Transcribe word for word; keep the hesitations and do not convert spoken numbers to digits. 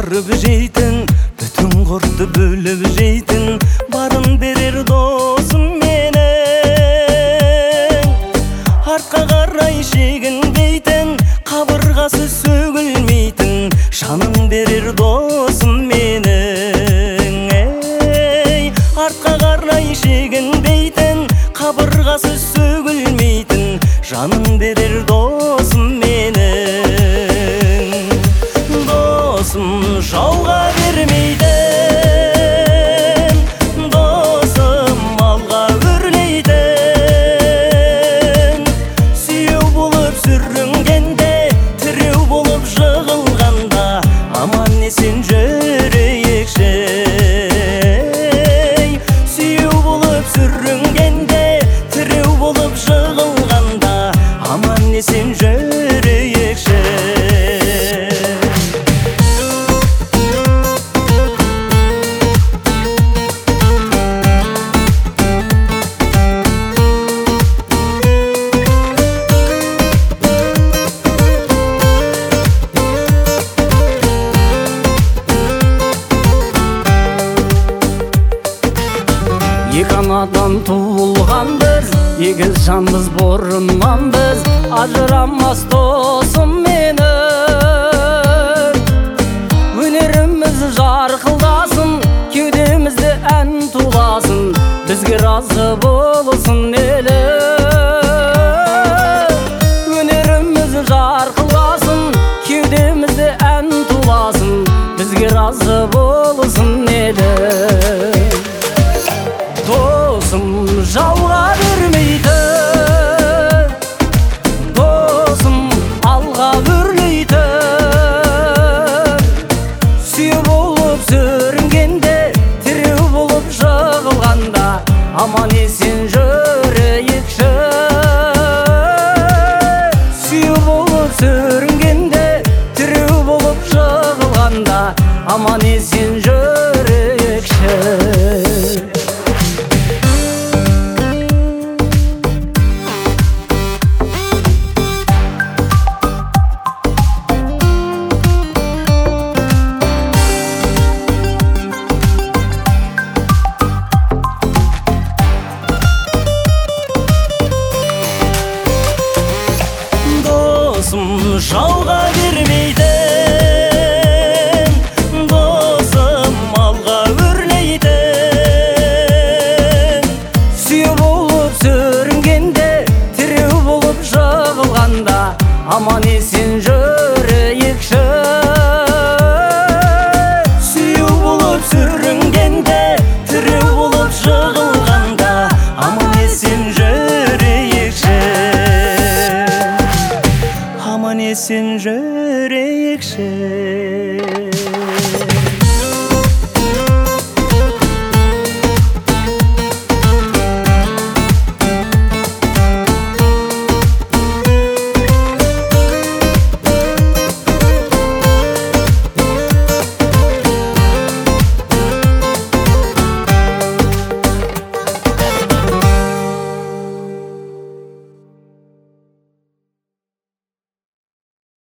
Кабырып жейтін, бүтін құртты бөліп жейтін, барын берер досым менің. Артқа қарай шегінбейтін, қабырғасы сөгілмейтін, жанын берер досым менің. Ей, артқа қарай шегінбейтін, қабырғасы сөгілмейтін, жанын берер досым менің. Досым жауға бермейтін, досым малға өрлейтін, сүйеу болып сүрінгенде, тіреу болып жығылғанда, аман есен жүрейікші. Сүйеу болып сүрінгенде, тіреу болып жығылғанда, аман есен жүрейікші. Екі анадан туылғанбыз, егіз жанбыз бұрыннан біз, ажырамас досым менің. Өнеріміз жарқылдасын, кеудемізді ән туласын, бізге разы болсын елім. Өнеріміз жарқылдасын, кеудемізді ән туласын, бізге разы болсын елім. Досым жауға бермейтін, досым алға өрлейтін, сүйеу болып сүрінгенде, тіреу болып жығылғанда, аман есен жүрейікші. Сүйеу болып сүрінгенде, тіреу болып жығылғанда, аман есен жүрейікші. Досым жауға бермейтін, досым малға өрлейтін, сүйеу болып сүрінгенде, тіреу болып жығылғанда, аман есен